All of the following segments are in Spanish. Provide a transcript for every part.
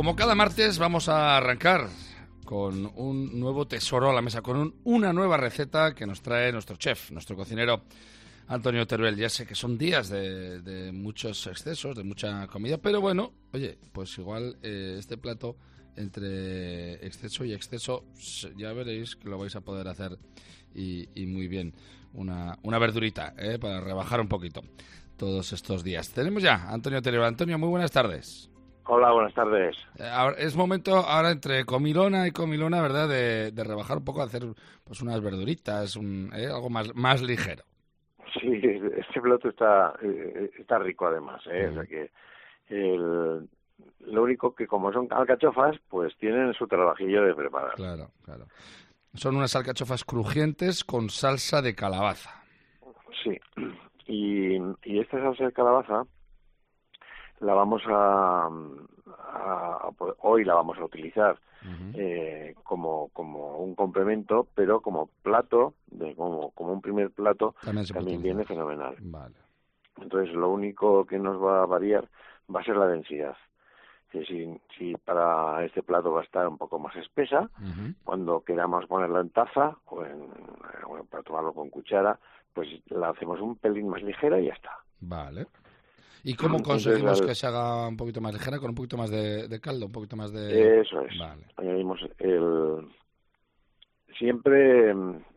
Como cada martes vamos a arrancar con un nuevo tesoro a la mesa, con una nueva receta que nos trae nuestro chef, nuestro cocinero Antonio Teruel. Ya sé que son días de muchos excesos, de mucha comida, pero bueno, oye, pues igual este plato entre exceso y exceso, ya veréis que lo vais a poder hacer y muy bien. Una verdurita, para rebajar un poquito todos estos días. Tenemos ya a Antonio Teruel. Antonio, muy buenas tardes. Hola, buenas tardes. Es momento ahora entre comilona y comilona, ¿verdad?, de rebajar un poco, hacer pues unas verduritas, algo más ligero. Sí, este plato está rico además, O sea que lo único que como son alcachofas, pues tienen su trabajillo de preparar. Claro. Son unas alcachofas crujientes con salsa de calabaza. Sí, y esta salsa de calabaza la vamos hoy la vamos a utilizar como un complemento, pero como plato, como un primer plato, también viene fenomenal. Vale. Entonces lo único que nos va a variar va a ser la densidad. Que si para este plato va a estar un poco más espesa, cuando queramos ponerla en taza o para tomarlo con cuchara, pues la hacemos un pelín más ligera y ya está. Vale. ¿Y cómo conseguimos que se haga un poquito más ligera? Con un poquito más de caldo, un poquito más de... Eso es. Vale. Añadimos siempre...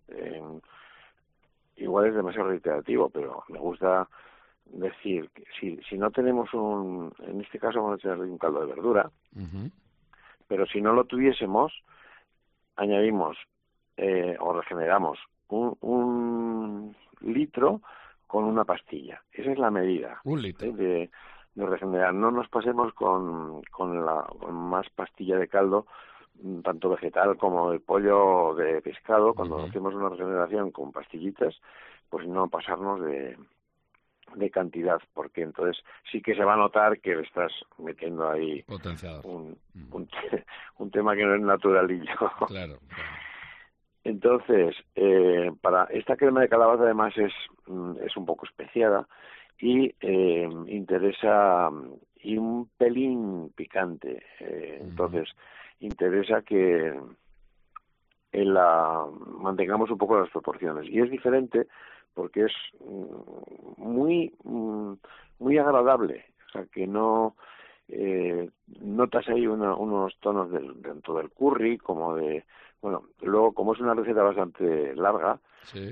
igual es demasiado reiterativo, pero me gusta decir que si no tenemos en este caso vamos a tener un caldo de verdura, pero si no lo tuviésemos, añadimos o regeneramos un litro con una pastilla. Esa es la medida. Un litro. De regenerar. No nos pasemos con más pastilla de caldo, tanto vegetal como de pollo o de pescado. Cuando hacemos una regeneración con pastillitas, pues no pasarnos de cantidad, porque entonces sí que se va a notar que le estás metiendo ahí potenciador. un tema que no es naturalillo. Claro. Entonces, para esta crema de calabaza además es un poco especiada y interesa y un pelín picante. Entonces, interesa que mantengamos un poco las proporciones. Y es diferente porque es muy agradable. O sea, que no notas ahí unos tonos dentro del curry, como de... Bueno, luego, como es una receta bastante larga, sí.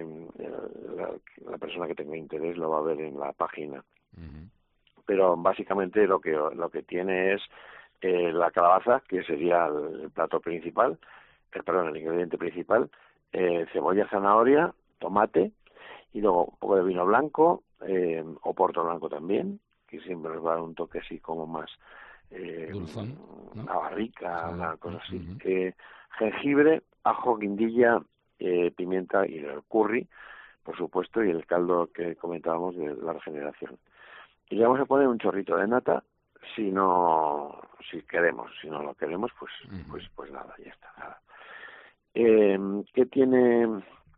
La persona que tenga interés lo va a ver en la página. Pero básicamente lo que tiene es la calabaza, que sería el plato principal, el ingrediente principal, cebolla, zanahoria, tomate, y luego un poco de vino blanco, o porto blanco también, que siempre nos va a dar un toque así como más dulzón, ¿no? Una barrica, una cosa así. Jengibre, ajo, guindilla, pimienta y el curry, por supuesto, y el caldo que comentábamos de la regeneración. Y le vamos a poner un chorrito de nata, si queremos. Si no lo queremos, pues nada, ya está. Nada. ¿Qué tiene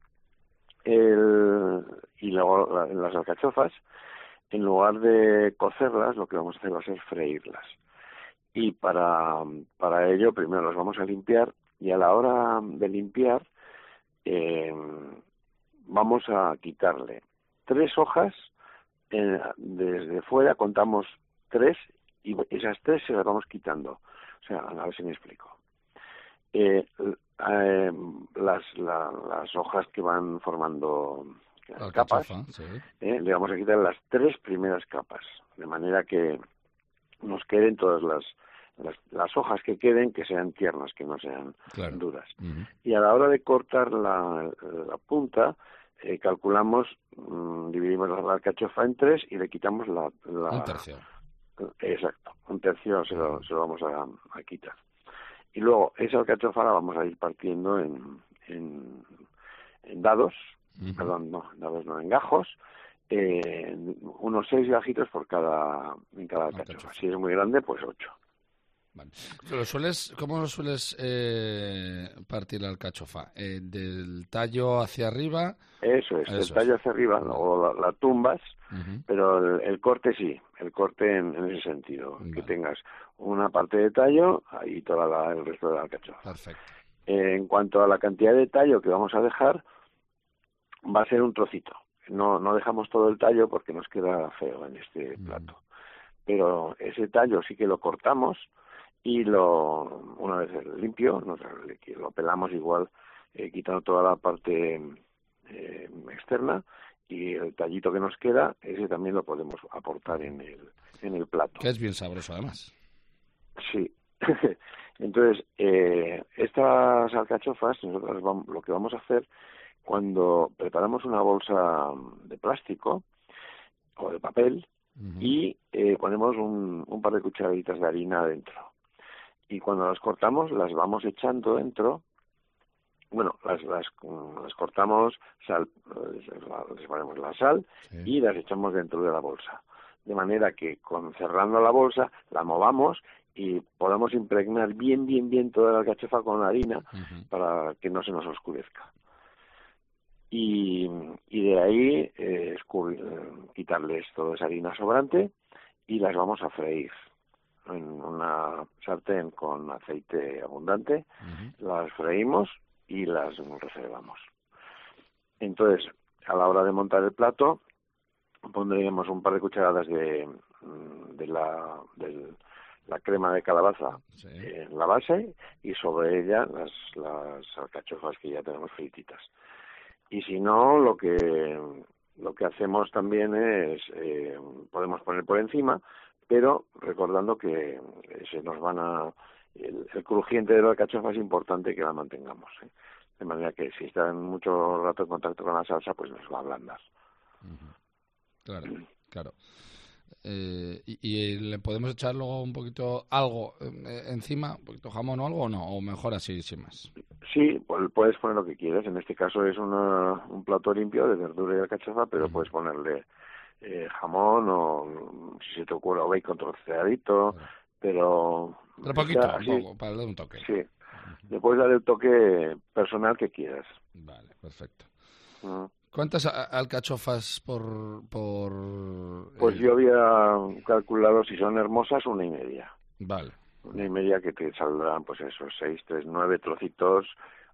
y luego las alcachofas? En lugar de cocerlas, lo que vamos a hacer va a ser freírlas. Y para ello, primero las vamos a limpiar, y a la hora de limpiar vamos a quitarle 3 hojas, desde fuera contamos 3, y esas 3 se las vamos quitando. O sea, a ver si me explico. Las hojas que van formando capas, sí. Le vamos a quitar las 3 primeras capas, de manera que nos queden todas las hojas que queden, que sean tiernas, que no sean duras. Y a la hora de cortar la punta, calculamos, dividimos la alcachofa en 3 y le quitamos un tercio. Exacto, un tercio se lo vamos a quitar. Y luego esa alcachofa la vamos a ir partiendo en dados, perdón, en gajos, unos 6 gajitos en cada alcachofa. Si es muy grande, pues 8. Vale. ¿Cómo lo sueles partir la alcachofa? ¿Del tallo hacia arriba? Eso es, del tallo hacia arriba, luego la tumbas, pero el corte sí, el corte en ese sentido, que tengas una parte de tallo y toda el resto de la alcachofa. Perfecto. En cuanto a la cantidad de tallo que vamos a dejar, va a ser un trocito. No dejamos todo el tallo porque nos queda feo en este plato. Pero ese tallo sí que lo cortamos y una vez limpio, lo pelamos igual, quitando toda la parte externa, y el tallito que nos queda, ese también lo podemos aportar en el plato. Que es bien sabroso, además. Sí. Entonces, estas alcachofas, nosotros lo que vamos a hacer, cuando preparamos una bolsa de plástico o de papel, y ponemos un par de cucharaditas de harina dentro. Y cuando las cortamos, las vamos echando dentro. Bueno, las cortamos, les ponemos la sal y las echamos dentro de la bolsa. De manera que cerrando la bolsa, la movamos y podamos impregnar bien toda la alcachofa con la harina para que no se nos oscurezca. Y de ahí quitarles toda esa harina sobrante y las vamos a freír en una sartén con aceite abundante. Las freímos y las reservamos. Entonces, a la hora de montar el plato, pondríamos un par de cucharadas de la crema de calabaza en la base y sobre ella las alcachofas que ya tenemos frititas. Y si no, lo que hacemos también es podemos poner por encima, pero recordando que se nos el crujiente de la alcachofa es importante que la mantengamos, de manera que si está mucho rato en contacto con la salsa, pues nos va a ablandar. Claro. ¿Y le podemos echar luego un poquito algo encima, un poquito jamón o algo, o no? ¿O mejor así, sin más? Sí, pues puedes poner lo que quieras. En este caso es un plato limpio de verdura y alcachofa, pero puedes ponerle jamón o, si se te ocurre, o bacon troceadito, pero poquito, poco, para darle un toque. Sí, le puedes dar el toque personal que quieras. Vale, perfecto. ¿Cuántas alcachofas por...? Pues yo había calculado, si son hermosas, 1,5. Vale. 1,5 que te saldrán, pues esos 6, 3, 9 trocitos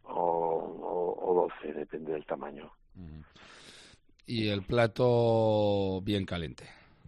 o 12, depende del tamaño. Y el plato bien caliente.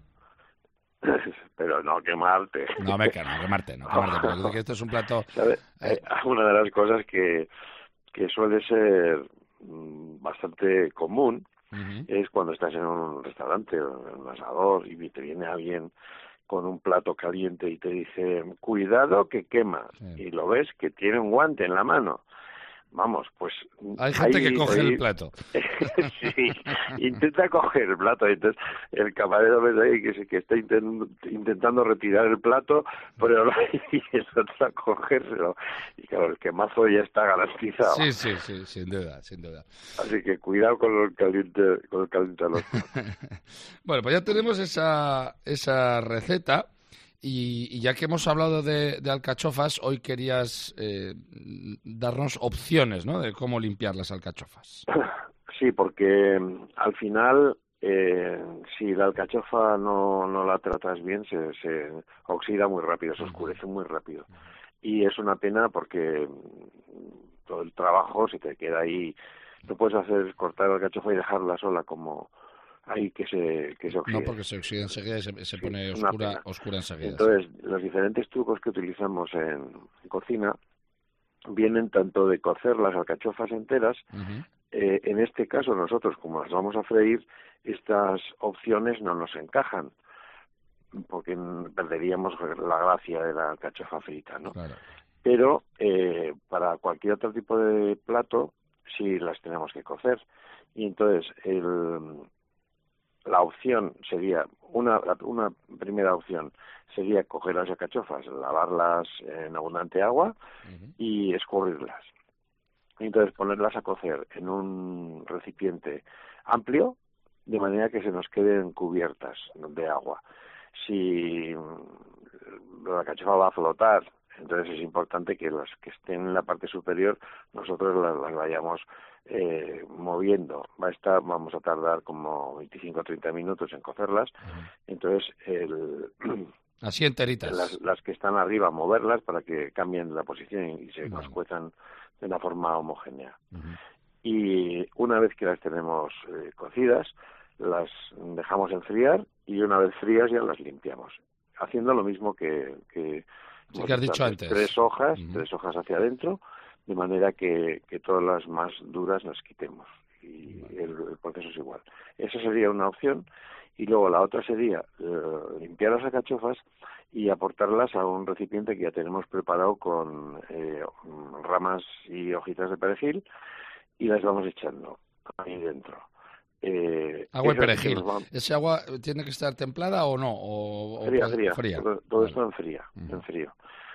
Pero no quemarte. No quemarte, porque esto es un plato... ¿Sabes? Una de las cosas que suele ser bastante común es cuando estás en un restaurante o en un asador y te viene alguien con un plato caliente y te dice, cuidado que quema, y lo ves que tiene un guante en la mano. Vamos, pues... Hay gente que coge el plato. Sí, intenta coger el plato. Entonces, el camarero ves ahí que está intentando retirar el plato, pero y el otro a cogérselo. Y claro, el quemazo ya está garantizado. Sí, sin duda. Así que cuidado con el calentador. Bueno, pues ya tenemos esa receta. Y ya que hemos hablado de alcachofas, hoy querías darnos opciones, ¿no?, de cómo limpiar las alcachofas. Sí, porque al final, si la alcachofa no la tratas bien, se oxida muy rápido, se oscurece muy rápido. Y es una pena porque todo el trabajo se te queda ahí. No puedes hacer cortar la alcachofa y dejarla sola como... Ahí que se oxide. No, porque se oxida enseguida y se pone oscura enseguida. Entonces, los diferentes trucos que utilizamos en cocina vienen tanto de cocer las alcachofas enteras. En este caso, nosotros, como las vamos a freír, estas opciones no nos encajan, porque perderíamos la gracia de la alcachofa frita, ¿no? Claro. Pero para cualquier otro tipo de plato, sí las tenemos que cocer. Y entonces, la opción sería, una primera opción sería coger las alcachofas, lavarlas en abundante agua y escurrirlas. Entonces ponerlas a cocer en un recipiente amplio, de manera que se nos queden cubiertas de agua. Si la alcachofa va a flotar Entonces es importante que las que estén en la parte superior nosotros las vayamos moviendo. Vamos a tardar como 25 o 30 minutos en cocerlas. Entonces así enteritas. Las que están arriba, moverlas para que cambien la posición y se nos cuezan de una forma homogénea. Y una vez que las tenemos cocidas, las dejamos enfriar y una vez frías ya las limpiamos. Haciendo lo mismo que has dicho antes. Tres hojas hacia adentro, de manera que todas las más duras las quitemos. Y el proceso es igual. Esa sería una opción. Y luego la otra sería limpiar las alcachofas y aportarlas a un recipiente que ya tenemos preparado con ramas y hojitas de perejil y las vamos echando ahí dentro. Agua y perejil. ¿Ese agua tiene que estar templada o no? Fría. Todo esto en frío.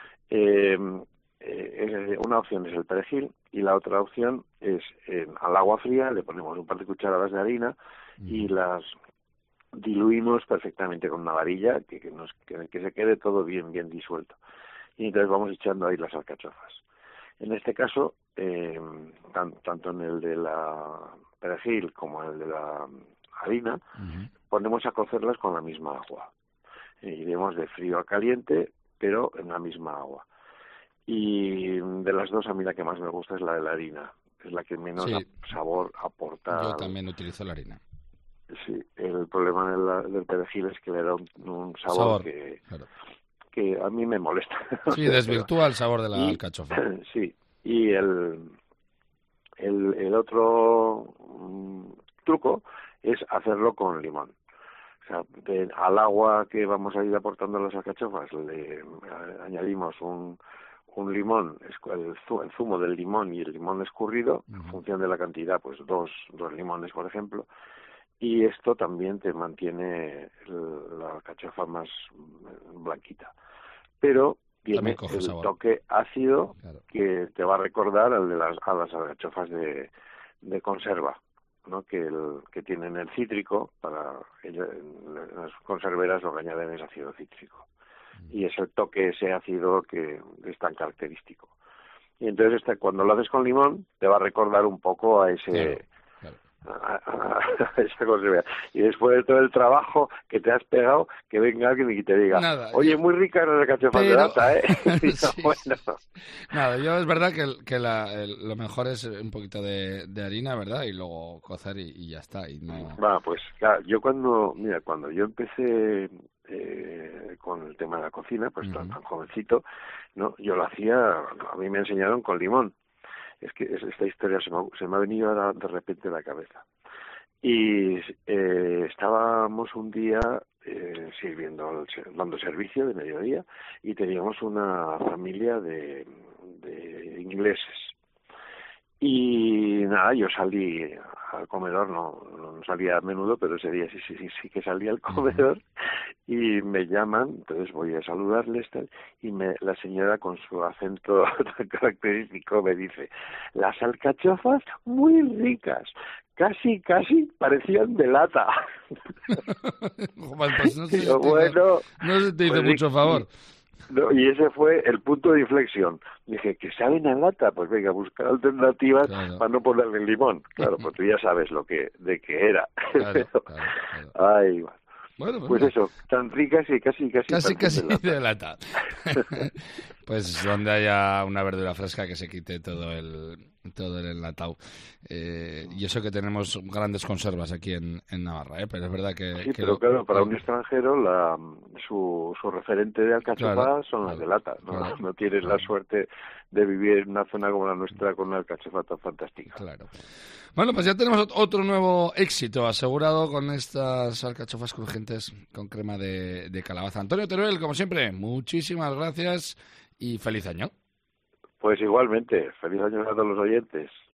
Una opción es el perejil y la otra opción es al agua fría le ponemos un par de cucharadas de harina y las diluimos perfectamente con una varilla que se quede todo bien disuelto. Y entonces vamos echando ahí las alcachofas. En este caso, tanto en el de la perejil como en el de la harina, ponemos a cocerlas con la misma agua. Iremos de frío a caliente, pero en la misma agua. Y de las dos, a mí la que más me gusta es la de la harina. Es la que menos sabor aporta. Yo también utilizo la harina. Sí, el problema del perejil es que le da un sabor que a mí me molesta. Sí, desvirtúa el sabor de la alcachofa. Sí, y el otro truco es hacerlo con limón. O sea, al agua que vamos a ir aportando las alcachofas le añadimos un limón, el zumo del limón y el limón escurrido, en función de la cantidad, pues dos limones, por ejemplo, y esto también te mantiene la alcachofa más blanquita. Pero tiene el toque ácido que te va a recordar a las alcachofas de conserva, ¿no? Que tienen el cítrico, las conserveras lo que añaden es ácido cítrico. Y es el toque, ese ácido que es tan característico. Y entonces cuando lo haces con limón te va a recordar un poco a ese... A esa conserva. Y después de todo el trabajo que te has pegado, que venga alguien y te diga: nada, oye, muy rica la alcachofa de lata, ¿eh? Sí, bueno. Nada, yo es verdad que lo mejor es un poquito de harina, ¿verdad? Y luego cocer y ya está. Y no... Pues claro, yo cuando yo empecé con el tema de la cocina, pues tan jovencito, ¿no? Yo lo hacía, a mí me enseñaron con limón. Es que esta historia se me ha venido ahora de repente a la cabeza. Y estábamos un día dando servicio de mediodía y teníamos una familia de ingleses. Y nada, yo salí al comedor, no salía a menudo, pero ese día sí que salí al comedor y me llaman, entonces voy a saludarles y la señora con su acento tan característico me dice: las alcachofas muy ricas, casi parecían de lata. Pues no se te hizo mucho favor. No, y ese fue el punto de inflexión. Dije, ¿que saben a lata? Pues venga, buscar alternativas para no ponerle limón. Claro, pues tú ya sabes de qué era. Claro. Ay, bueno, pues eso, tan ricas y casi de lata. Pues donde haya una verdura fresca que se quite todo el enlatado. Y eso que tenemos grandes conservas aquí en Navarra, pero es verdad que... Sí, pero claro, para un extranjero su referente de alcachofa son las de lata. No tienes la suerte de vivir en una zona como la nuestra con una alcachofa tan fantástica. Claro. Bueno, pues ya tenemos otro nuevo éxito asegurado con estas alcachofas crujientes con crema de calabaza. Antonio Teruel, como siempre, muchísimas gracias y feliz año. Pues igualmente, feliz año a todos los oyentes.